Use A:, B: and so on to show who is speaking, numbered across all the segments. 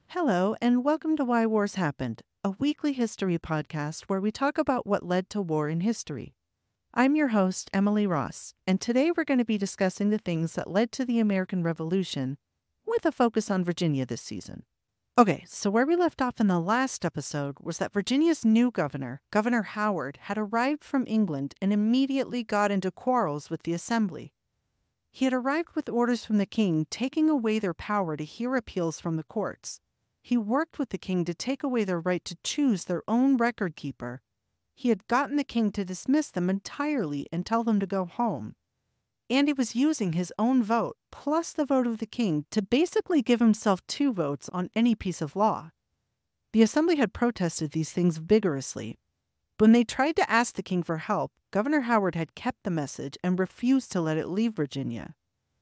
A: Hello, and welcome to Why Wars Happened, a weekly history podcast where we talk about what led to war in history. I'm your host, Emily Ross, and today we're going to be discussing the things that led to the American Revolution, with a focus on Virginia this season. Okay, so where we left off in the last episode was that Virginia's new governor, Governor Howard, had arrived from England and immediately got into quarrels with the Assembly. He had arrived with orders from the king taking away their power to hear appeals from the courts. He worked with the king to take away their right to choose their own record keeper. He had gotten the king to dismiss them entirely and tell them to go home. And he was using his own vote, plus the vote of the king, to basically give himself two votes on any piece of law. The Assembly had protested these things vigorously. When they tried to ask the king for help, Governor Howard had kept the message and refused to let it leave Virginia.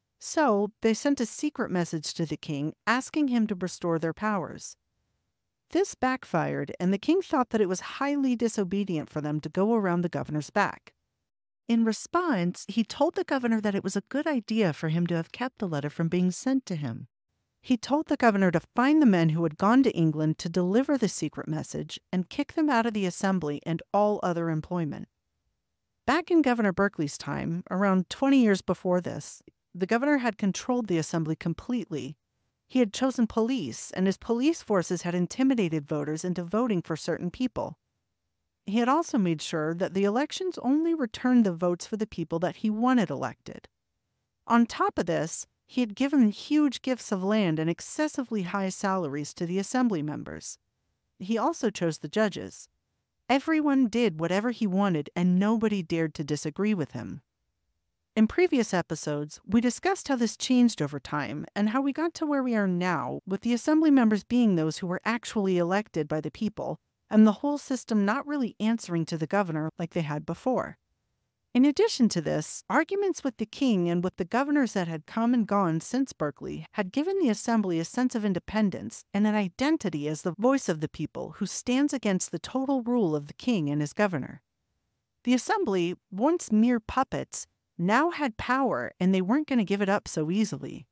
A: So they sent a secret message to the king asking him to restore their powers. This backfired, and the king thought that it was highly disobedient for them to go around the governor's back. In response, he told the governor that it was a good idea for him to have kept the letter from being sent to him. He told the governor to find the men who had gone to England to deliver the secret message and kick them out of the assembly and all other employment. Back in Governor Berkeley's time, around 20 years before this, the governor had controlled the assembly completely. He had chosen police, and his police forces had intimidated voters into voting for certain people. He had also made sure that the elections only returned the votes for the people that he wanted elected. On top of this, he had given huge gifts of land and excessively high salaries to the assembly members. He also chose the judges. Everyone did whatever he wanted, and nobody dared to disagree with him. In previous episodes, we discussed how this changed over time and how we got to where we are now, with the assembly members being those who were actually elected by the people, and the whole system not really answering to the governor like they had before. In addition to this, arguments with the king and with the governors that had come and gone since Berkeley had given the assembly a sense of independence and an identity as the voice of the people who stands against the total rule of the king and his governor. The assembly, once mere puppets, now had power, and they weren't going to give it up so easily.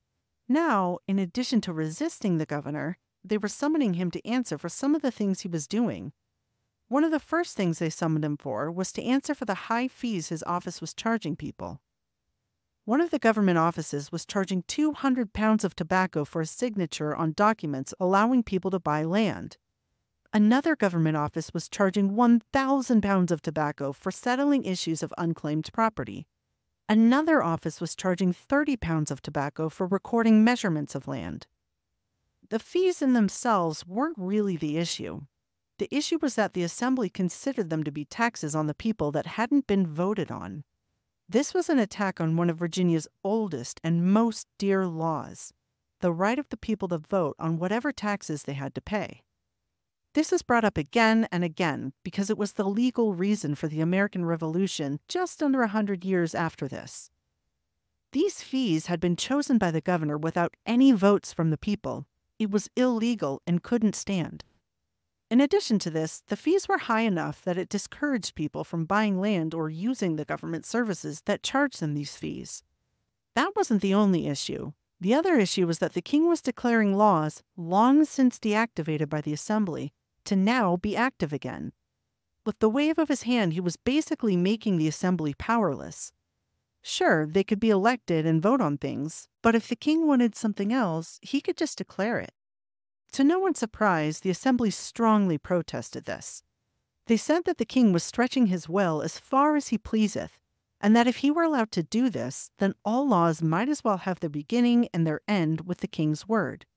A: Now, in addition to resisting the governor, they were summoning him to answer for some of the things he was doing. One of the first things they summoned him for was to answer for the high fees his office was charging people. One of the government offices was charging 200 pounds of tobacco for a signature on documents allowing people to buy land. Another government office was charging 1,000 pounds of tobacco for settling issues of unclaimed property. Another office was charging 30 pounds of tobacco for recording measurements of land. The fees in themselves weren't really the issue. The issue was that the assembly considered them to be taxes on the people that hadn't been voted on. This was an attack on one of Virginia's oldest and most dear laws, the right of the people to vote on whatever taxes they had to pay. This is brought up again and again because it was the legal reason for the American Revolution just under 100 years after this. These fees had been chosen by the governor without any votes from the people. It was illegal and couldn't stand. In addition to this, the fees were high enough that it discouraged people from buying land or using the government services that charged them these fees. That wasn't the only issue. The other issue was that the king was declaring laws long since deactivated by the assembly to now be active again. With the wave of his hand, he was basically making the assembly powerless. Sure, they could be elected and vote on things, but if the king wanted something else, he could just declare it. To no one's surprise, the assembly strongly protested this. They said that the king was stretching his will as far as he pleaseth, and that if he were allowed to do this, then all laws might as well have their beginning and their end with the king's word.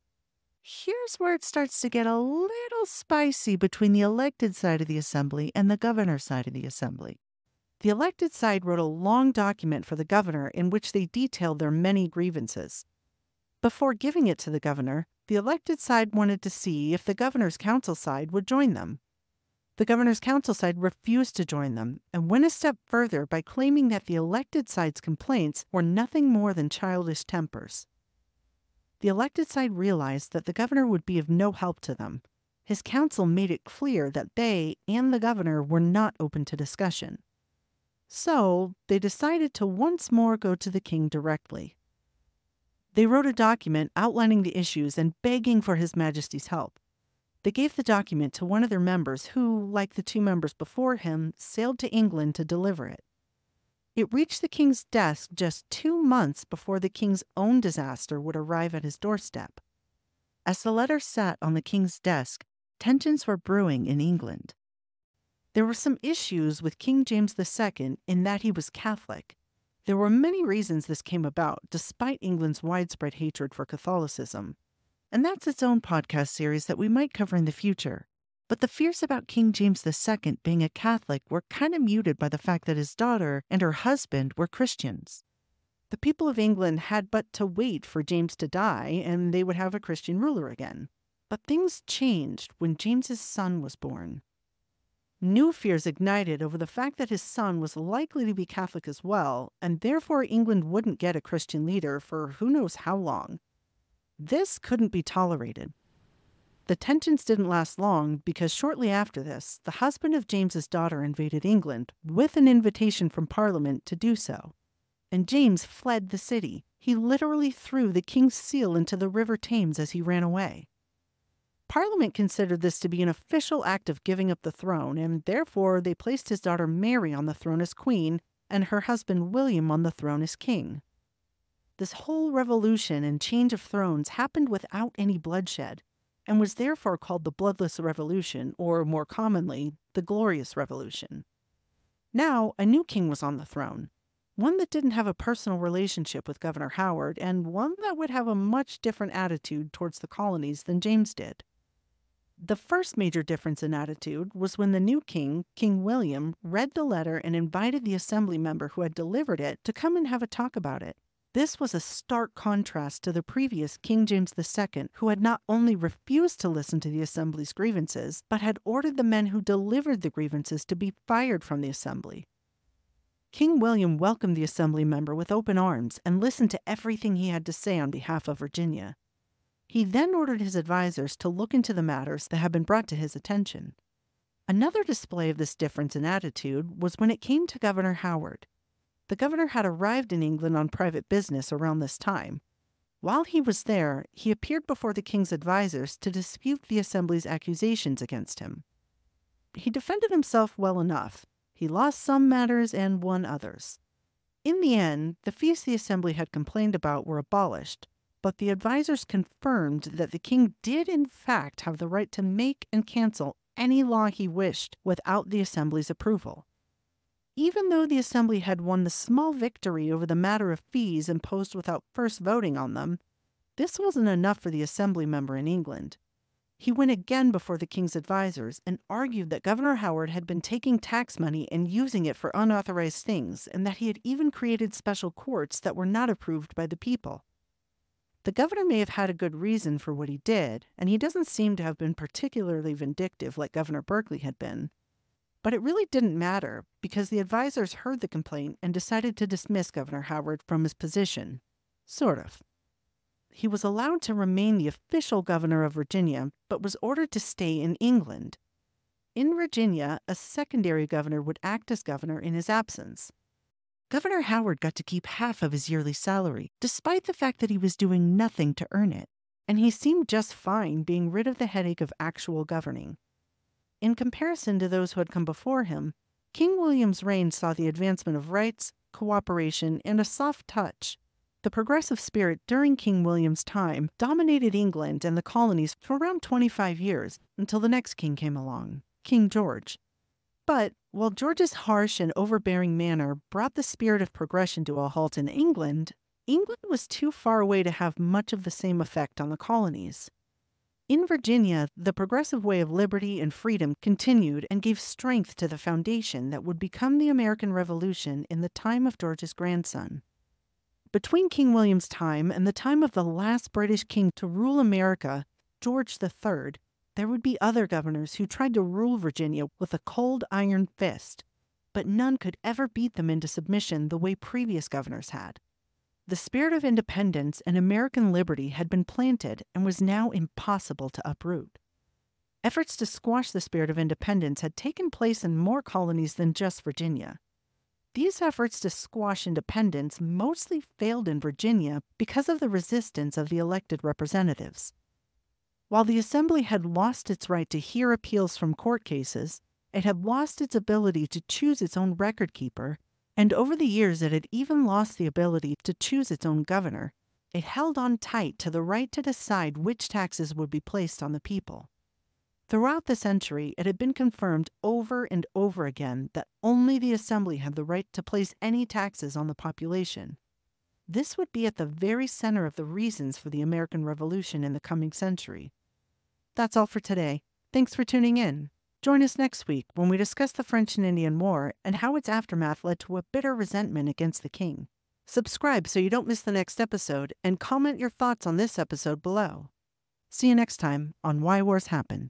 A: Here's where it starts to get a little spicy between the elected side of the assembly and the governor's side of the assembly. The elected side wrote a long document for the governor in which they detailed their many grievances. Before giving it to the governor, the elected side wanted to see if the governor's council side would join them. The governor's council side refused to join them and went a step further by claiming that the elected side's complaints were nothing more than childish tempers. The elected side realized that the governor would be of no help to them. His council made it clear that they and the governor were not open to discussion. So they decided to once more go to the king directly. They wrote a document outlining the issues and begging for His Majesty's help. They gave the document to one of their members who, like the two members before him, sailed to England to deliver it. It reached the king's desk just 2 months before the king's own disaster would arrive at his doorstep. As the letter sat on the king's desk, tensions were brewing in England. There were some issues with King James II in that he was Catholic. There were many reasons this came about, despite England's widespread hatred for Catholicism. And that's its own podcast series that we might cover in the future. But the fears about King James II being a Catholic were kind of muted by the fact that his daughter and her husband were Christians. The people of England had but to wait for James to die, and they would have a Christian ruler again. But things changed when James's son was born. New fears ignited over the fact that his son was likely to be Catholic as well, and therefore England wouldn't get a Christian leader for who knows how long. This couldn't be tolerated. The tensions didn't last long because shortly after this, the husband of James's daughter invaded England with an invitation from Parliament to do so. And James fled the city. He literally threw the king's seal into the River Thames as he ran away. Parliament considered this to be an official act of giving up the throne, and therefore they placed his daughter Mary on the throne as queen and her husband William on the throne as king. This whole revolution and change of thrones happened without any bloodshed, and was therefore called the Bloodless Revolution, or more commonly, the Glorious Revolution. Now, a new king was on the throne, one that didn't have a personal relationship with Governor Howard, and one that would have a much different attitude towards the colonies than James did. The first major difference in attitude was when the new king, King William, read the letter and invited the assembly member who had delivered it to come and have a talk about it. This was a stark contrast to the previous King James II, who had not only refused to listen to the assembly's grievances, but had ordered the men who delivered the grievances to be fired from the assembly. King William welcomed the assembly member with open arms and listened to everything he had to say on behalf of Virginia. He then ordered his advisors to look into the matters that had been brought to his attention. Another display of this difference in attitude was when it came to Governor Howard. The governor had arrived in England on private business around this time. While he was there, he appeared before the king's advisors to dispute the assembly's accusations against him. He defended himself well enough. He lost some matters and won others. In the end, the fees the assembly had complained about were abolished, but the advisors confirmed that the king did in fact have the right to make and cancel any law he wished without the assembly's approval. Even though the assembly had won the small victory over the matter of fees imposed without first voting on them, this wasn't enough for the assembly member in England. He went again before the king's advisors and argued that Governor Howard had been taking tax money and using it for unauthorized things, and that he had even created special courts that were not approved by the people. The governor may have had a good reason for what he did, and he doesn't seem to have been particularly vindictive like Governor Berkeley had been. But it really didn't matter, because the advisors heard the complaint and decided to dismiss Governor Howard from his position. Sort of. He was allowed to remain the official governor of Virginia, but was ordered to stay in England. In Virginia, a secondary governor would act as governor in his absence. Governor Howard got to keep half of his yearly salary, despite the fact that he was doing nothing to earn it, and he seemed just fine being rid of the headache of actual governing. In comparison to those who had come before him, King William's reign saw the advancement of rights, cooperation, and a soft touch. The progressive spirit during King William's time dominated England and the colonies for around 25 years, until the next king came along, King George. But while George's harsh and overbearing manner brought the spirit of progression to a halt in England, England was too far away to have much of the same effect on the colonies. In Virginia, the progressive way of liberty and freedom continued and gave strength to the foundation that would become the American Revolution in the time of George's grandson. Between King William's time and the time of the last British king to rule America, George III, there would be other governors who tried to rule Virginia with a cold iron fist, but none could ever beat them into submission the way previous governors had. The spirit of independence and American liberty had been planted and was now impossible to uproot. Efforts to squash the spirit of independence had taken place in more colonies than just Virginia. These efforts to squash independence mostly failed in Virginia because of the resistance of the elected representatives. While the Assembly had lost its right to hear appeals from court cases, it had lost its ability to choose its own record keeper, and over the years it had even lost the ability to choose its own governor. It held on tight to the right to decide which taxes would be placed on the people. Throughout the century, it had been confirmed over and over again that only the Assembly had the right to place any taxes on the population. This would be at the very center of the reasons for the American Revolution in the coming century. That's all for today. Thanks for tuning in. Join us next week when we discuss the French and Indian War and how its aftermath led to a bitter resentment against the king. Subscribe so you don't miss the next episode, and comment your thoughts on this episode below. See you next time on Why Wars Happened.